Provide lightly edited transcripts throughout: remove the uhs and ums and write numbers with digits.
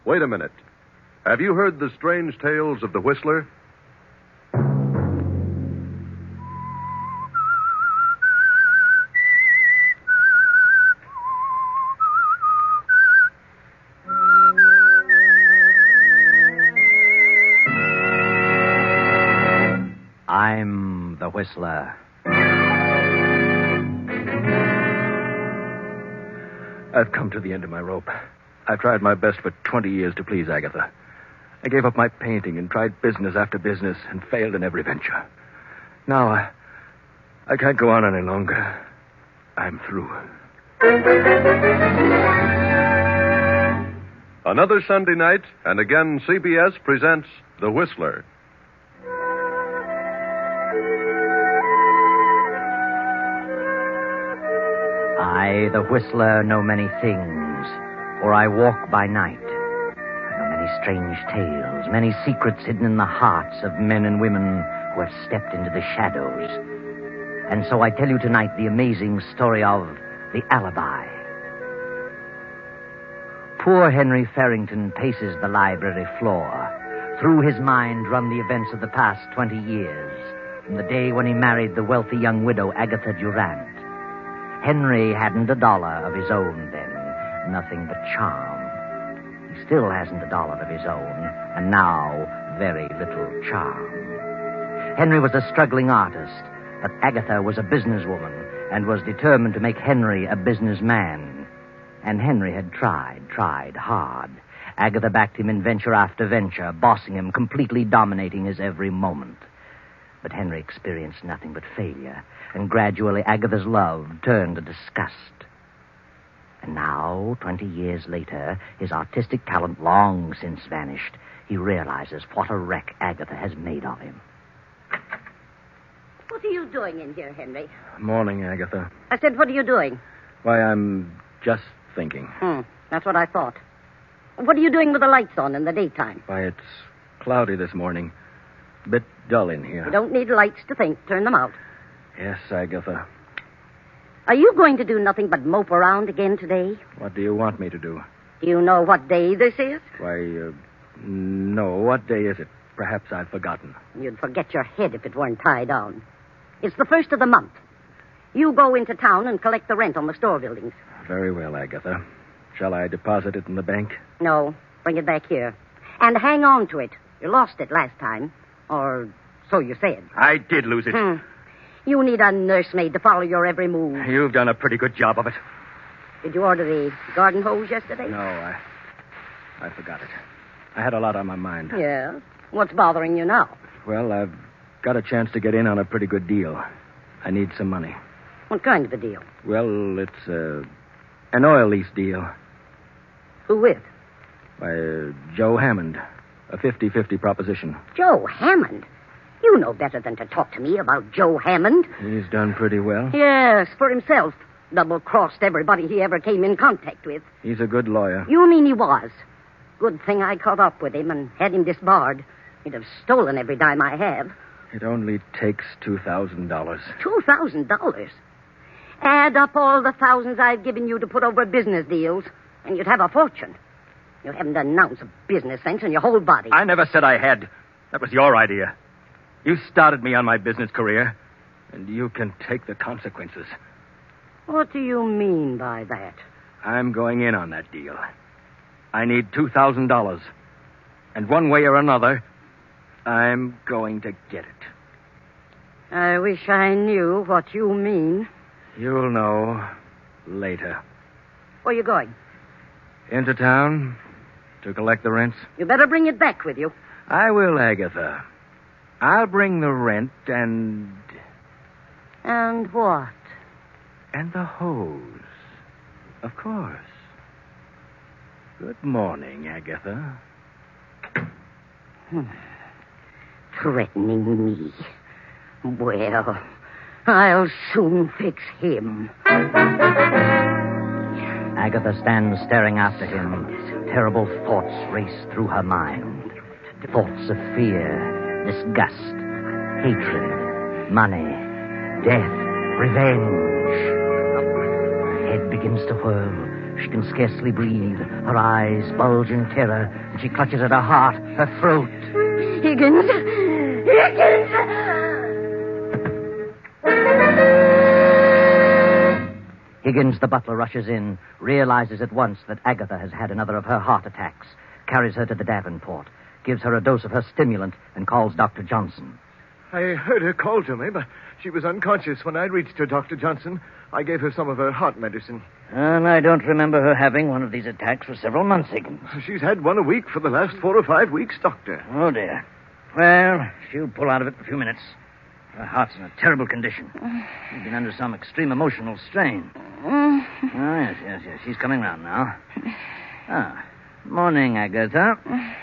Wait a minute. Have you heard the strange tales of the Whistler? I'm the Whistler. I've come to the end of my rope. I've tried my best for 20 years to please Agatha. I gave up my painting and tried business after business and failed in every venture. Now, I can't go on any longer. I'm through. Another Sunday night, and again CBS presents The Whistler. I, the Whistler, know many things, for I walk by night. I know many strange tales, many secrets hidden in the hearts of men and women who have stepped into the shadows. And so I tell you tonight the amazing story of the alibi. Poor Henry Farrington paces the library floor. Through his mind run the events of the past 20 years, from the day when he married the wealthy young widow Agatha Durant. Henry hadn't $1 of his own then, nothing but charm. He still hasn't $1 of his own, and now very little charm. Henry was a struggling artist, but Agatha was a businesswoman and was determined to make Henry a businessman. And Henry had tried hard. Agatha backed him in venture after venture, bossing him, completely dominating his every moment. But Henry experienced nothing but failure, and gradually Agatha's love turned to disgust. And now, 20 years later, his artistic talent long since vanished, he realizes what a wreck Agatha has made of him. What are you doing in here, Henry? Morning, Agatha. I said, what are you doing? Why, I'm just thinking. That's what I thought. What are you doing with the lights on in the daytime? Why, it's cloudy this morning. A bit dull in here. You don't need lights to think. Turn them out. Yes, Agatha. Are you going to do nothing but mope around again today? What do you want me to do? Do you know what day this is? Why, no. What day is it? Perhaps I've forgotten. You'd forget your head if it weren't tied on. It's the 1st of the month. You go into town and collect the rent on the store buildings. Very well, Agatha. Shall I deposit it in the bank? No. Bring it back here. And hang on to it. You lost it last time. Or so you said. I did lose it. You need a nursemaid to follow your every move. You've done a pretty good job of it. Did you order the garden hose yesterday? No, I forgot it. I had a lot on my mind. Yeah? What's bothering you now? Well, I've got a chance to get in on a pretty good deal. I need some money. What kind of a deal? Well, it's an oil lease deal. Who with? By Joe Hammond. A 50-50 proposition. Joe Hammond? You know better than to talk to me about Joe Hammond. He's done pretty well. Yes, for himself. Double-crossed everybody he ever came in contact with. He's a good lawyer. You mean he was? Good thing I caught up with him and had him disbarred. He'd have stolen every dime I have. It only takes $2,000. $2,000? Add up all the thousands I've given you to put over business deals, and you'd have a fortune. You haven't an ounce of business sense in your whole body. I never said I had. That was your idea. You started me on my business career, and you can take the consequences. What do you mean by that? I'm going in on that deal. I need $2,000. And one way or another, I'm going to get it. I wish I knew what you mean. You'll know later. Where are you going? Into town to collect the rents. You better bring it back with you. I will, Agatha. I'll bring the rent and... And what? And the hose. Of course. Good morning, Agatha. Threatening me. Well, I'll soon fix him. Agatha stands staring after him. Terrible thoughts race through her mind. Thoughts of fear, disgust, hatred, money, death, revenge. Her head begins to whirl. She can scarcely breathe. Her eyes bulge in terror, and she clutches at her heart, her throat. Higgins! Higgins! Higgins, the butler, rushes in, realizes at once that Agatha has had another of her heart attacks, carries her to the Davenport, gives her a dose of her stimulant, and calls Dr. Johnson. I heard her call to me, but she was unconscious when I reached her, Dr. Johnson. I gave her some of her heart medicine. And I don't remember her having one of these attacks for several months, Higgins. She's had one a week for the last 4 or 5 weeks, Doctor. Oh, dear. Well, she'll pull out of it in a few minutes. Her heart's in a terrible condition. She's been under some extreme emotional strain. Oh, yes. She's coming round now. Ah, morning, Agatha.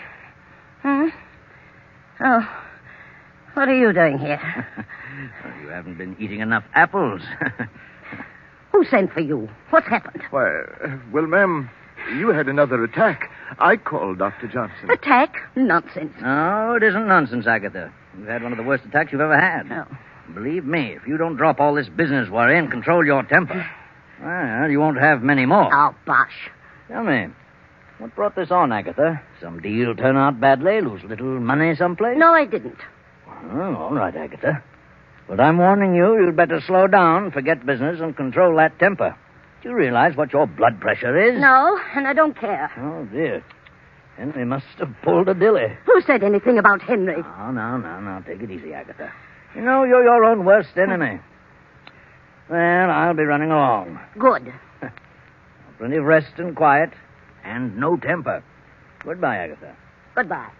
Oh, what are you doing here? Well, you haven't been eating enough apples. Who sent for you? What's happened? Well, ma'am, you had another attack. I called Dr. Johnson. Attack? Nonsense. No, it isn't nonsense, Agatha. You've had one of the worst attacks you've ever had. No. Believe me, if you don't drop all this business worry and control your temper, well, you won't have many more. Oh, bosh. Tell me, what brought this on, Agatha? Some deal turn out badly, lose little money someplace? No, I didn't. Oh, all right, Agatha. But I'm warning you, you'd better slow down, forget business, and control that temper. Do you realize what your blood pressure is? No, and I don't care. Oh, dear. Henry must have pulled a dilly. Who said anything about Henry? Oh, no. Take it easy, Agatha. You know, you're your own worst enemy. Well, I'll be running along. Good. Plenty of rest and quiet, and no temper. Goodbye, Agatha. Goodbye.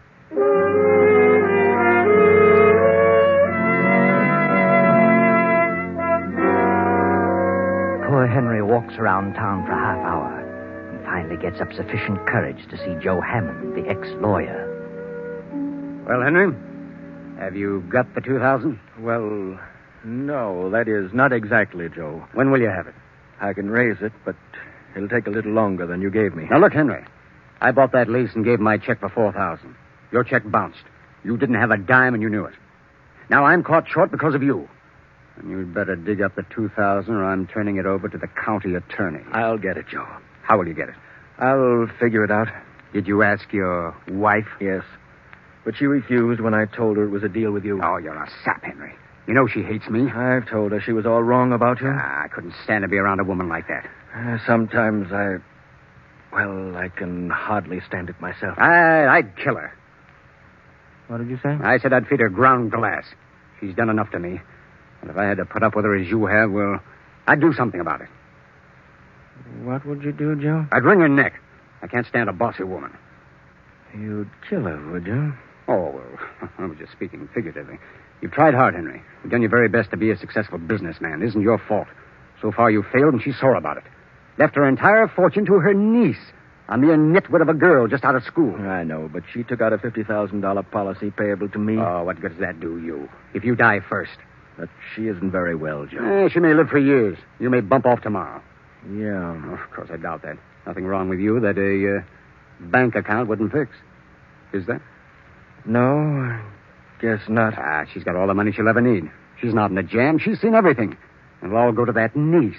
Poor Henry walks around town for a half hour and finally gets up sufficient courage to see Joe Hammond, the ex-lawyer. Well, Henry, have you got the 2,000? Well, no, that is not exactly, Joe. When will you have it? I can raise it, but it'll take a little longer than you gave me. Now, look, Henry, I bought that lease and gave my check for 4,000. Your check bounced. You didn't have a dime and you knew it. Now I'm caught short because of you. And you'd better dig up the 2,000 or I'm turning it over to the county attorney. I'll get it, Joe. How will you get it? I'll figure it out. Did you ask your wife? Yes. But she refused when I told her it was a deal with you. Oh, you're a sap, Henry. You know she hates me. I've told her she was all wrong about you. I couldn't stand to be around a woman like that. Sometimes I can hardly stand it myself. I'd kill her. What did you say? I said I'd feed her ground glass. She's done enough to me. And if I had to put up with her as you have, well, I'd do something about it. What would you do, Joe? I'd wring her neck. I can't stand a bossy woman. You'd kill her, would you? Oh, well, I was just speaking figuratively. You've tried hard, Henry. You've done your very best to be a successful businessman. It isn't your fault. So far, you failed, and she's sore about it. Left her entire fortune to her niece, a mere nitwit of a girl just out of school. I know, but she took out a $50,000 policy payable to me. Oh, what good does that do you? If you die first. But she isn't very well, Joe. She may live for years. You may bump off tomorrow. Yeah. Oh, of course, I doubt that. Nothing wrong with you that a bank account wouldn't fix. Is there? No, I guess not. She's got all the money she'll ever need. She's not in a jam. She's seen everything. It'll all go to that niece.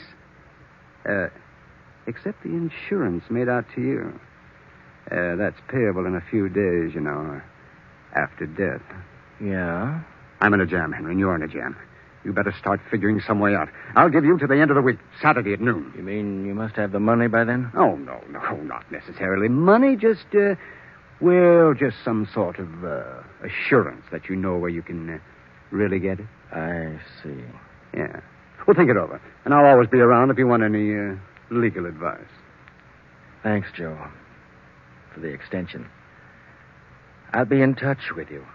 Except the insurance made out to you. That's payable in a few days, you know, after death. Yeah? I'm in a jam, Henry, and you're in a jam. You better start figuring some way out. I'll give you to the end of the week, Saturday at noon. You mean you must have the money by then? Oh, no, not necessarily money. Just some sort of assurance that you know where you can really get it. I see. Yeah. Well, think it over. And I'll always be around if you want any legal advice. Thanks, Joe, for the extension. I'll be in touch with you.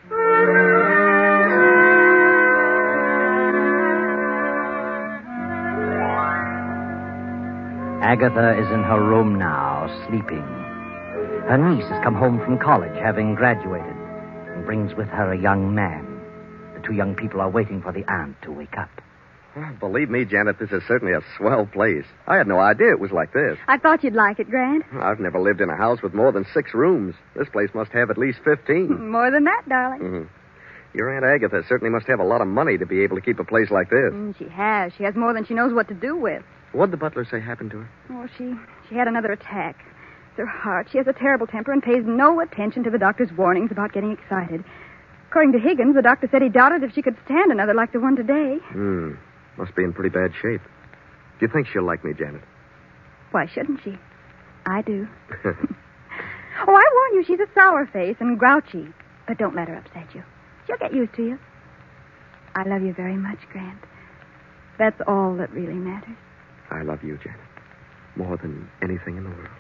Agatha is in her room now, sleeping. Her niece has come home from college, having graduated, and brings with her a young man. The two young people are waiting for the aunt to wake up. Believe me, Janet, this is certainly a swell place. I had no idea it was like this. I thought you'd like it, Grant. I've never lived in a house with more than 6 rooms. This place must have at least 15. More than that, darling. Mm-hmm. Your Aunt Agatha certainly must have a lot of money to be able to keep a place like this. She has. She has more than she knows what to do with. What'd the butler say happened to her? Oh, she had another attack. It's her heart. She has a terrible temper and pays no attention to the doctor's warnings about getting excited. According to Higgins, the doctor said he doubted if she could stand another like the one today. Must be in pretty bad shape. Do you think she'll like me, Janet? Why shouldn't she? I do. Oh, I warn you, she's a sour face and grouchy. But don't let her upset you. She'll get used to you. I love you very much, Grant. That's all that really matters. I love you, Janet. More than anything in the world.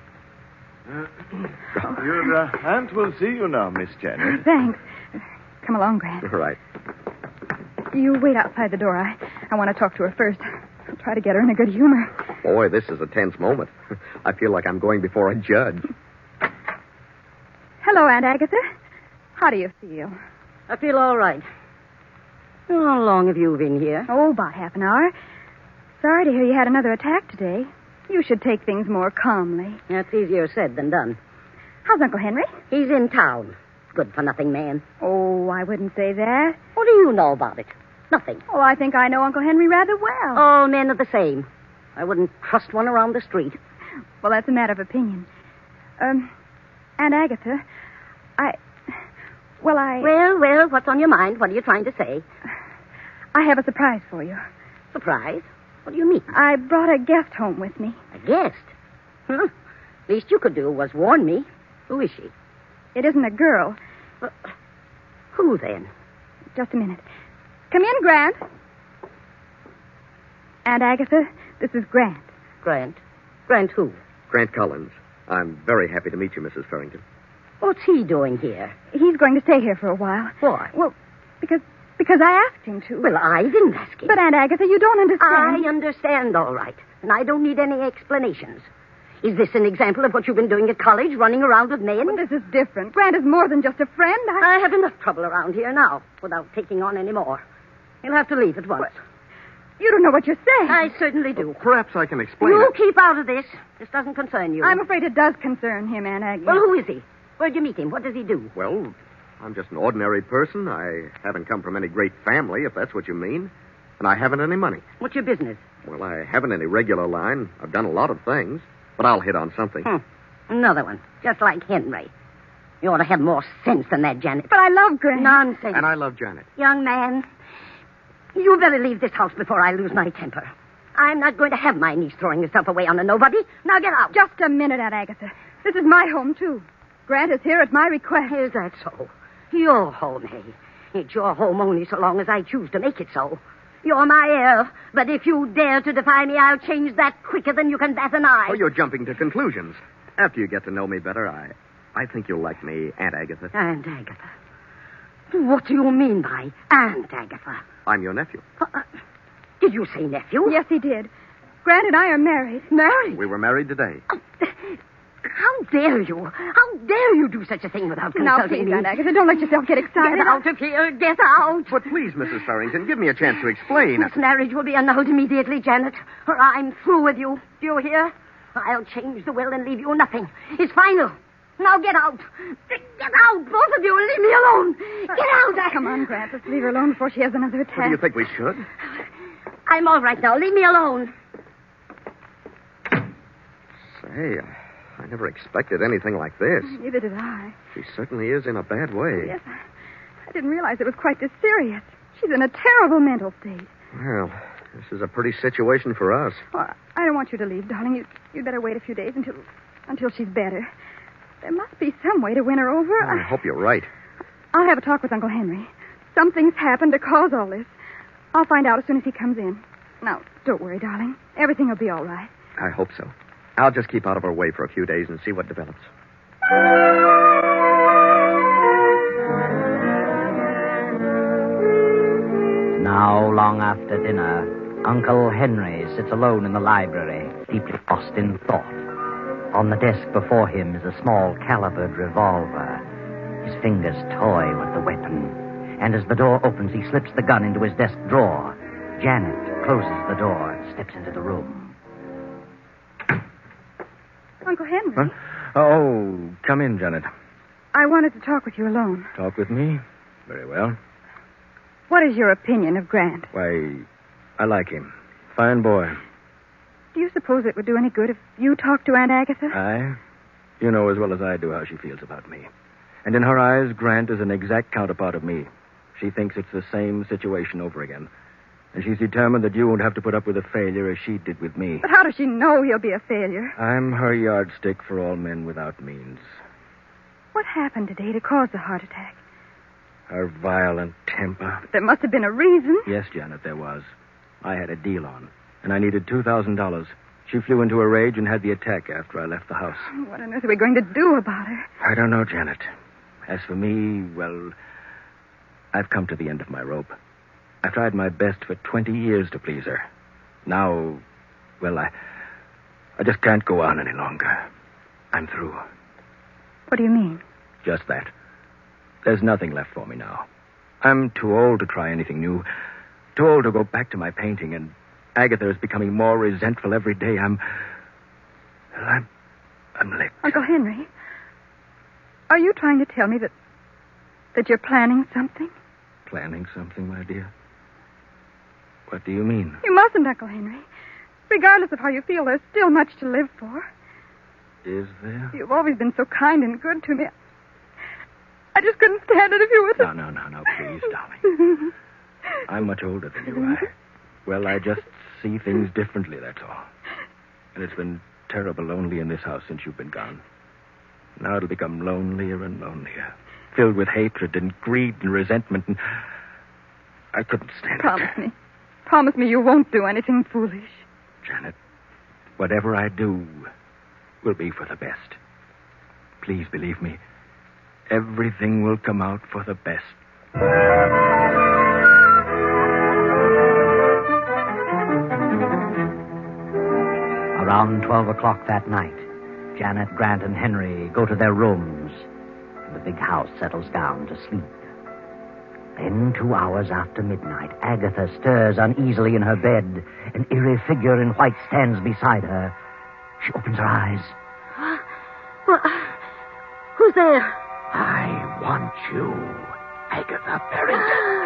Your aunt will see you now, Miss Janet. Thanks. Come along, Grant. All right. You wait outside the door. I want to talk to her first. I'll try to get her in a good humor. Boy, this is a tense moment. I feel like I'm going before a judge. Hello, Aunt Agatha. How do you feel? I feel all right. How long have you been here? Oh, about half an hour. Sorry to hear you had another attack today. You should take things more calmly. That's easier said than done. How's Uncle Henry? He's in town. Good-for-nothing man. Oh, I wouldn't say that. What do you know about it? Nothing. Oh, I think I know Uncle Henry rather well. All men are the same. I wouldn't trust one around the street. Well, that's a matter of opinion. Aunt Agatha, Well, what's on your mind? What are you trying to say? I have a surprise for you. Surprise? What do you mean? I brought a guest home with me. A guest? Least you could do was warn me. Who is she? It isn't a girl. Who, then? Just a minute. Come in, Grant. Aunt Agatha, this is Grant. Grant? Grant who? Grant Collins. I'm very happy to meet you, Mrs. Farrington. What's he doing here? He's going to stay here for a while. Why? Well, because I asked him to. Well, I didn't ask him. But, Aunt Agatha, you don't understand. I understand, all right. And I don't need any explanations. Is this an example of what you've been doing at college, running around with men? Well, this is different. Grant is more than just a friend. I have enough trouble around here now, without taking on any more. You'll have to leave at once. You don't know what you're saying. I certainly do. Perhaps I can explain You it. keep out of this. This doesn't concern you. I'm afraid it does concern him, Aunt Agatha. Well, who is he? Where'd you meet him? What does he do? Well, I'm just an ordinary person. I haven't come from any great family, if that's what you mean. And I haven't any money. What's your business? Well, I haven't any regular line. I've done a lot of things. But I'll hit on something. Another one. Just like Henry. You ought to have more sense than that, Janet. But I love Grant. Nonsense. And I love Janet. Young man, you better leave this house before I lose my temper. I'm not going to have my niece throwing herself away on a nobody. Now get out. Just a minute, Aunt Agatha. This is my home, too. Grant is here at my request. Is that so? Your home, hey? It's your home only so long as I choose to make it so. You're my heir, but if you dare to defy me, I'll change that quicker than you can bat an eye. Oh, you're jumping to conclusions. After you get to know me better, I think you'll like me, Aunt Agatha. Aunt Agatha? What do you mean by Aunt Agatha? I'm your nephew. Did you say nephew? Yes, he did. Grant and I are married. Married? We were married today. How dare you? How dare you do such a thing without Now, consulting please, me? Aunt Agatha, don't let yourself get excited. Get out of here. Get out. But please, Mrs. Farrington, give me a chance to explain. This marriage will be annulled immediately, Janet, or I'm through with you. Do you hear? I'll change the will and leave you nothing. It's final. Now get out. Get out, both of you, and leave me alone. Get out. Come on, Grant. Let's leave her alone before she has another attack. What do you think we should? I'm all right now. Leave me alone. Say, I never expected anything like this. Neither did I. She certainly is in a bad way. Yes, I didn't realize it was quite this serious. She's in a terrible mental state. Well, this is a pretty situation for us. Well, I don't want you to leave, darling. You'd better wait a few days until she's better. There must be some way to win her over. I hope you're right. I'll have a talk with Uncle Henry. Something's happened to cause all this. I'll find out as soon as he comes in. Now, don't worry, darling. Everything will be all right. I hope so. I'll just keep out of her way for a few days and see what develops. Now, long after dinner, Uncle Henry sits alone in the library, deeply lost in thought. On the desk before him is a small calibered revolver. His fingers toy with the weapon. And as the door opens, he slips the gun into his desk drawer. Janet closes the door and steps into the room. Uncle Henry? Huh? Oh, come in, Janet. I wanted to talk with you alone. Talk with me? Very well. What is your opinion of Grant? Why, I like him. Fine boy. Do you suppose it would do any good if you talked to Aunt Agatha? Aye. You know as well as I do how she feels about me. And in her eyes, Grant is an exact counterpart of me. She thinks it's the same situation over again. And she's determined that you won't have to put up with a failure as she did with me. But how does she know he'll be a failure? I'm her yardstick for all men without means. What happened today to cause the heart attack? Her violent temper. But there must have been a reason. Yes, Janet, there was. I had a deal on, and I needed $2,000. She flew into a rage and had the attack after I left the house. What on earth are we going to do about her? I don't know, Janet. As for me, well, I've come to the end of my rope. I've tried my best for 20 years to please her. Now, well, I just can't go on any longer. I'm through. What do you mean? Just that. There's nothing left for me now. I'm too old to try anything new. Too old to go back to my painting, and Agatha is becoming more resentful every day. I'm licked. Uncle Henry, are you trying to tell me that you're planning something? Planning something, my dear? What do you mean? You mustn't, Uncle Henry. Regardless of how you feel, there's still much to live for. Is there? You've always been so kind and good to me. I just couldn't stand it if you were... No, please, darling. I'm much older than you are. Well, I just see things differently, that's all. And it's been terrible lonely in this house since you've been gone. Now it'll become lonelier and lonelier, filled with hatred and greed and resentment, and I couldn't stand it. Promise me you won't do anything foolish. Janet, whatever I do will be for the best. Please believe me. Everything will come out for the best. Around 12 o'clock that night, Janet, Grant, and Henry go to their rooms, and the big house settles down to sleep. Then, 2 hours after midnight, Agatha stirs uneasily in her bed. An eerie figure in white stands beside her. She opens her eyes. Well, who's there? I want you, Agatha Barrington.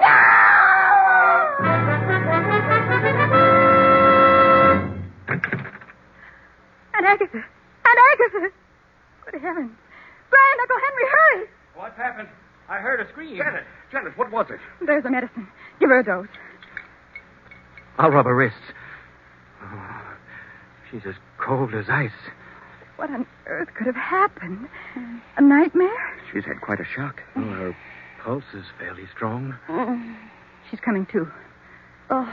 Aunt Agatha! Aunt Agatha! Good heavens. Brian, Uncle Henry, hurry! What's happened? I heard a scream. Janet, what was it? There's the medicine. Give her a dose. I'll rub her wrists. Oh, she's as cold as ice. What on earth could have happened? A nightmare? She's had quite a shock. Oh, her pulse is fairly strong. She's coming to. Oh.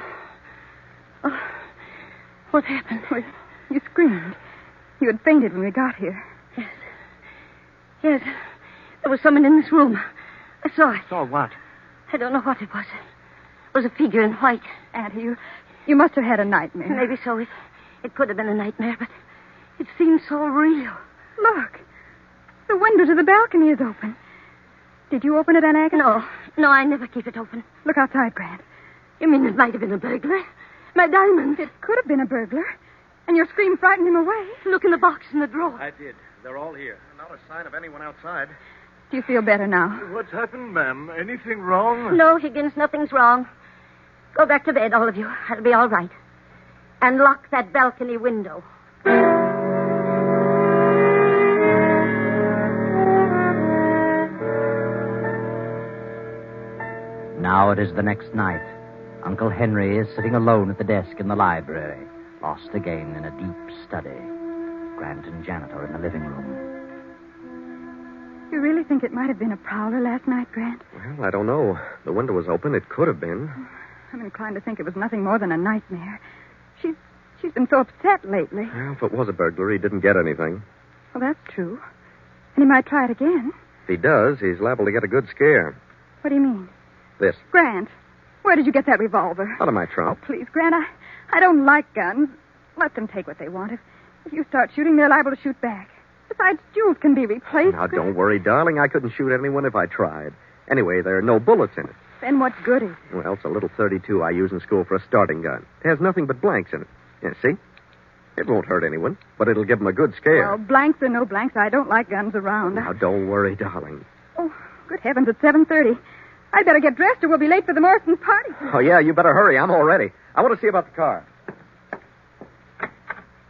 What happened? Well, you screamed. You had fainted when we got here. Yes. There was someone in this room. I saw it. Saw what? I don't know what it was. It was a figure in white. Auntie, you must have had a nightmare. Maybe so. It could have been a nightmare, but it seemed so real. Look. The window to the balcony is open. Did you open it, Aunt Agatha? No, I never keep it open. Look outside, Grant. You mean it might have been a burglar? My diamonds. It could have been a burglar. And your scream frightened him away. Look in the box in the drawer. I did. They're all here. Not a sign of anyone outside. Do you feel better now? What's happened, ma'am? Anything wrong? No, Higgins, nothing's wrong. Go back to bed, all of you. I'll be all right. And lock that balcony window. Now it is the next night. Uncle Henry is sitting alone at the desk in the library, lost again in a deep study. Grant and Janet are in the living room. You really think it might have been a prowler last night, Grant? Well, I don't know. The window was open. It could have been. I'm inclined to think it was nothing more than a nightmare. She's been so upset lately. Well, if it was a burglary, he didn't get anything. Well, that's true. And he might try it again. If he does, he's liable to get a good scare. What do you mean? This. Grant, where did you get that revolver? Out of my trunk. Oh, please, Grant, I don't like guns. Let them take what they want. If you start shooting, they're liable to shoot back. Besides, jewels can be replaced. Now, don't worry, darling. I couldn't shoot anyone if I tried. Anyway, there are no bullets in it. Then what good is it? Well, it's a little .32 I use in school for a starting gun. It has nothing but blanks in it. Yeah, see? It won't hurt anyone, but it'll give them a good scare. Well, blanks or no blanks, I don't like guns around. Now, don't worry, darling. Oh, good heavens, it's 7:30. I'd better get dressed or we'll be late for the Morrison's party. Oh, yeah, you better hurry. I'm all ready. I want to see about the car.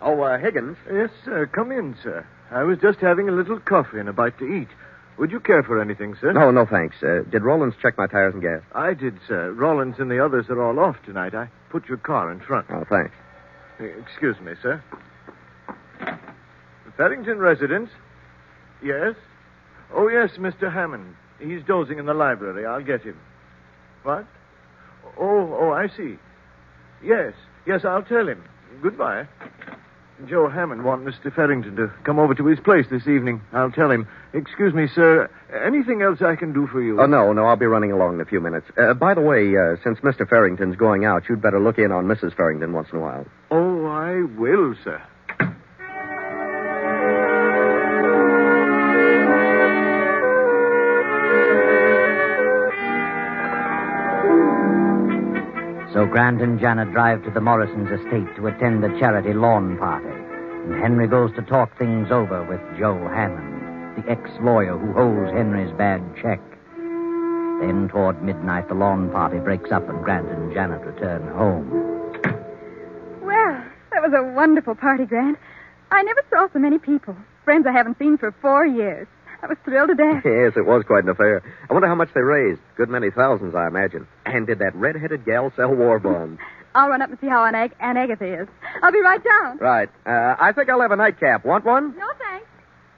Oh, Higgins. Yes, sir. Come in, sir. I was just having a little coffee and a bite to eat. Would you care for anything, sir? No, thanks. Did Rollins check my tires and gas? I did, sir. Rollins and the others are all off tonight. I put your car in front. Oh, thanks. Excuse me, sir. The Farrington residence? Yes? Oh, yes, Mr. Hammond. He's dozing in the library. I'll get him. What? Oh, I see. Yes, I'll tell him. Goodbye. Joe Hammond wants Mr. Farrington to come over to his place this evening. I'll tell him. Excuse me, sir. Anything else I can do for you? Oh, no, I'll be running along in a few minutes. By the way, since Mr. Farrington's going out, you'd better look in on Mrs. Farrington once in a while. Oh, I will, sir. So Grant and Janet drive to the Morrisons' estate to attend a charity lawn party. And Henry goes to talk things over with Joe Hammond, the ex-lawyer who holds Henry's bad check. Then, toward midnight, the lawn party breaks up and Grant and Janet return home. Well, that was a wonderful party, Grant. I never saw so many people. Friends I haven't seen for 4 years. I was thrilled to death. Yes, it was quite an affair. I wonder how much they raised. Good many thousands, I imagine. And did that red-headed gal sell war bonds? I'll run up and see how Aunt Agatha is. I'll be right down. Right. I think I'll have a nightcap. Want one? No, thanks.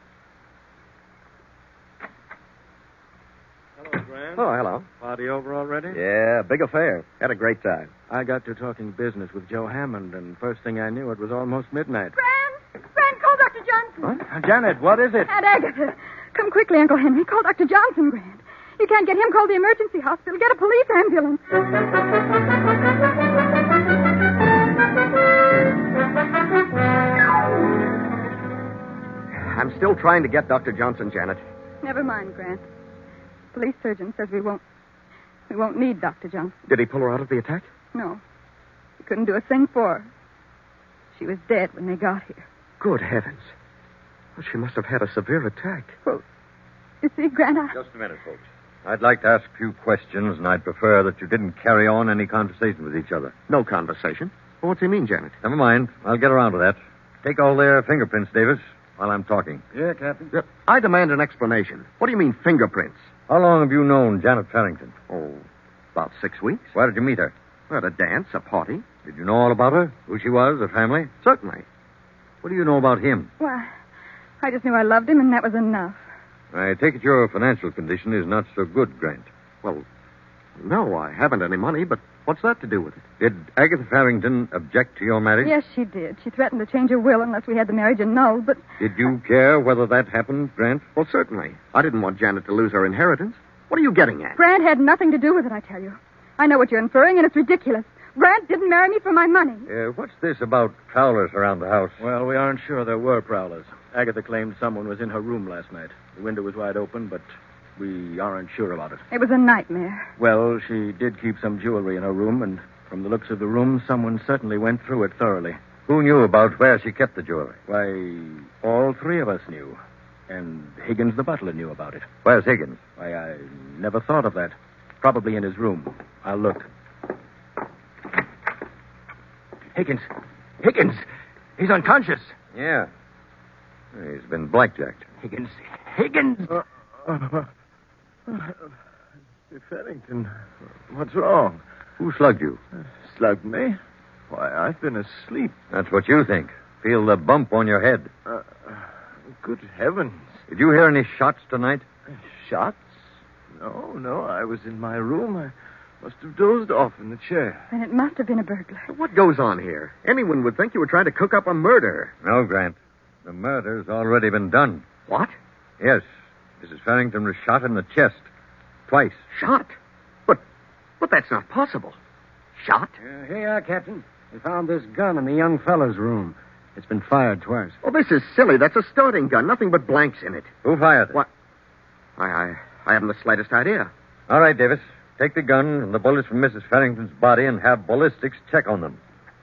Hello, Grant. Oh, hello. Party over already? Yeah, big affair. Had a great time. I got to talking business with Joe Hammond, and first thing I knew, it was almost midnight. Grant, call Dr. Johnson. What? Janet, what is it? Aunt Agatha. Come quickly, Uncle Henry. Call Dr. Johnson, Grant. You can't get him, call the emergency hospital. Get a police ambulance. I'm still trying to get Dr. Johnson, Janet. Never mind, Grant. Police surgeon says we won't need Dr. Johnson. Did he pull her out of the attack? No. He couldn't do a thing for her. She was dead when they got here. Good heavens. Well, she must have had a severe attack. Well, you see, Grant, Just a minute, folks. I'd like to ask a few questions, and I'd prefer that you didn't carry on any conversation with each other. No conversation. Well, what's he mean, Janet? Never mind. I'll get around to that. Take all their fingerprints, Davis, while I'm talking. Yeah, Captain. I demand an explanation. What do you mean, fingerprints? How long have you known Janet Farrington? Oh, about 6 weeks. Where did you meet her? At a dance, a party. Did you know all about her? Who she was, her family? Certainly. What do you know about him? well, I just knew I loved him, and that was enough. I take it your financial condition is not so good, Grant. Well, no, I haven't any money, but what's that to do with it? Did Agatha Farrington object to your marriage? Yes, she did. She threatened to change her will unless we had the marriage annulled, but Did you care whether that happened, Grant? Well, certainly. I didn't want Janet to lose her inheritance. What are you getting at? Grant had nothing to do with it, I tell you. I know what you're inferring, and it's ridiculous. Grant didn't marry me for my money. What's this about prowlers around the house? Well, we aren't sure there were prowlers. Agatha claimed someone was in her room last night. The window was wide open, but we aren't sure about it. It was a nightmare. Well, she did keep some jewelry in her room, and from the looks of the room, someone certainly went through it thoroughly. Who knew about where she kept the jewelry? Why, all three of us knew. And Higgins the butler knew about it. Where's Higgins? Why, I never thought of that. Probably in his room. I'll look. Higgins! He's unconscious! Yeah. He's been blackjacked. Higgins! Farrington, what's wrong? Who slugged you? Slugged me? Why, I've been asleep. That's what you think. Feel the bump on your head. Good heavens. Did you hear any shots tonight? Shots? No, I was in my room. I must have dozed off in the chair. Then it must have been a burglar. What goes on here? Anyone would think you were trying to cook up a murder. No, Grant. The murder's already been done. What? Yes. Mrs. Farrington was shot in the chest. Twice. Shot? But that's not possible. Shot? Here you are, Captain. We found this gun in the young fellow's room. It's been fired twice. Oh, this is silly. That's a starting gun. Nothing but blanks in it. Who fired it? What? I haven't the slightest idea. All right, Davis. Take the gun and the bullets from Mrs. Farrington's body and have ballistics check on them.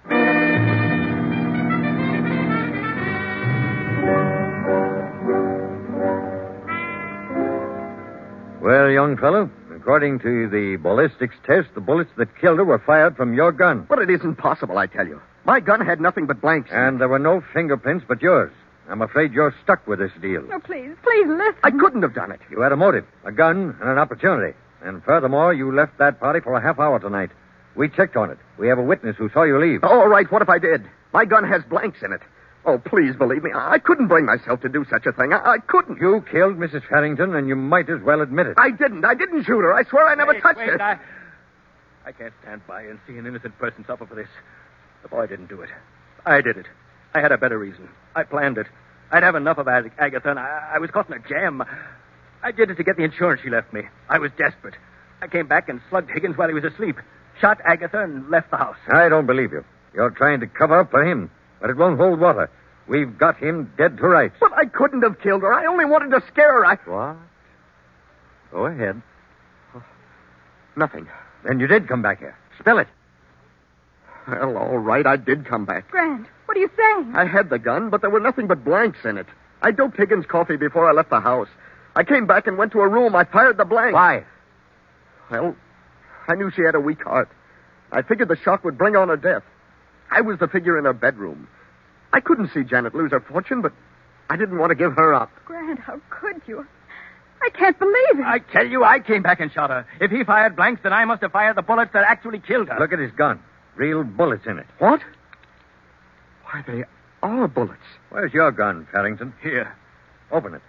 Well, young fellow, according to the ballistics test, the bullets that killed her were fired from your gun. But it isn't possible, I tell you. My gun had nothing but blanks. And there were no fingerprints but yours. I'm afraid you're stuck with this deal. No, please listen. I couldn't have done it. You had a motive, a gun, and an opportunity. And furthermore, you left that party for a half hour tonight. We checked on it. We have a witness who saw you leave. All right, what if I did? My gun has blanks in it. Oh, please believe me. I couldn't bring myself to do such a thing. I couldn't. You killed Mrs. Farrington, and you might as well admit it. I didn't. I didn't shoot her. I swear I never touched her. I can't stand by and see an innocent person suffer for this. The boy didn't do it. I did it. I had a better reason. I planned it. I'd have enough of Agatha, and I was caught in a jam. I did it to get the insurance she left me. I was desperate. I came back and slugged Higgins while he was asleep, shot Agatha, and left the house. I don't believe you. You're trying to cover up for him, but it won't hold water. We've got him dead to rights. But I couldn't have killed her. I only wanted to scare her. What? Go ahead. Nothing. Then you did come back here. Spill it. Well, all right, I did come back. Grant, what are you saying? I had the gun, but there were nothing but blanks in it. I doped Higgins' coffee before I left the house. I came back and went to her room. I fired the blanks. Why? Well, I knew she had a weak heart. I figured the shock would bring on her death. I was the figure in her bedroom. I couldn't see Janet lose her fortune, but I didn't want to give her up. Grant, how could you? I can't believe it. I tell you, I came back and shot her. If he fired blanks, then I must have fired the bullets that actually killed her. Look at his gun. Real bullets in it. What? Why, they are bullets. Where's your gun, Farrington? Here. Open it.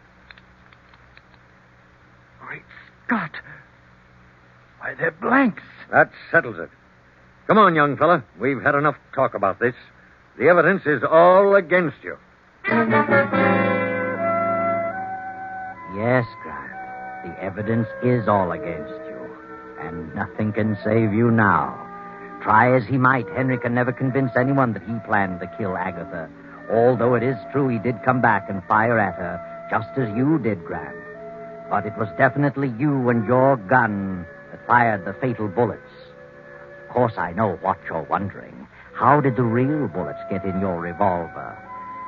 Great Scott. Why, they're blanks. That settles it. Come on, young fella. We've had enough talk about this. The evidence is all against you. Yes, Grant. The evidence is all against you. And nothing can save you now. Try as he might, Henry can never convince anyone that he planned to kill Agatha. Although it is true he did come back and fire at her, just as you did, Grant. But it was definitely you and your gun that fired the fatal bullets. Of course, I know what you're wondering. How did the real bullets get in your revolver?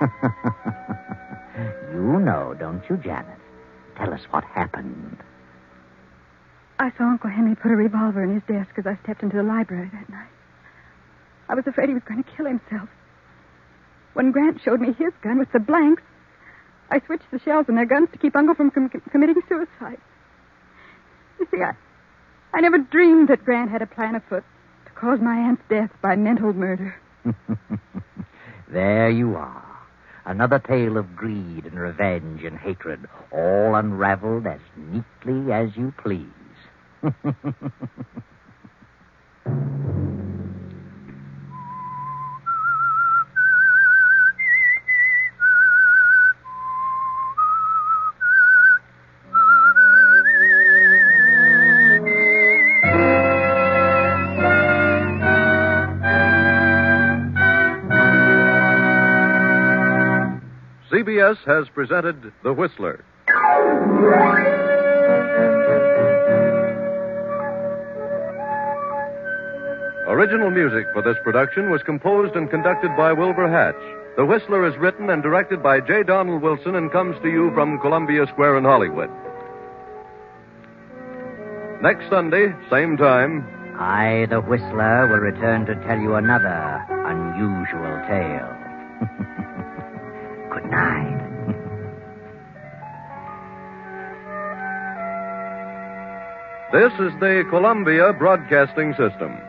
You know, don't you, Janet? Tell us what happened. I saw Uncle Henry put a revolver in his desk as I stepped into the library that night. I was afraid he was going to kill himself. When Grant showed me his gun with the blanks, I switched the shells in their guns to keep Uncle from committing suicide. You see, I never dreamed that Grant had a plan afoot to cause my aunt's death by mental murder. There you are. Another tale of greed and revenge and hatred, all unraveled as neatly as you please. CBS has presented The Whistler. Original music for this production was composed and conducted by Wilbur Hatch. The Whistler is written and directed by J. Donald Wilson and comes to you from Columbia Square in Hollywood. Next Sunday, same time, I, the Whistler, will return to tell you another unusual tale. Good night. this is the Columbia Broadcasting System.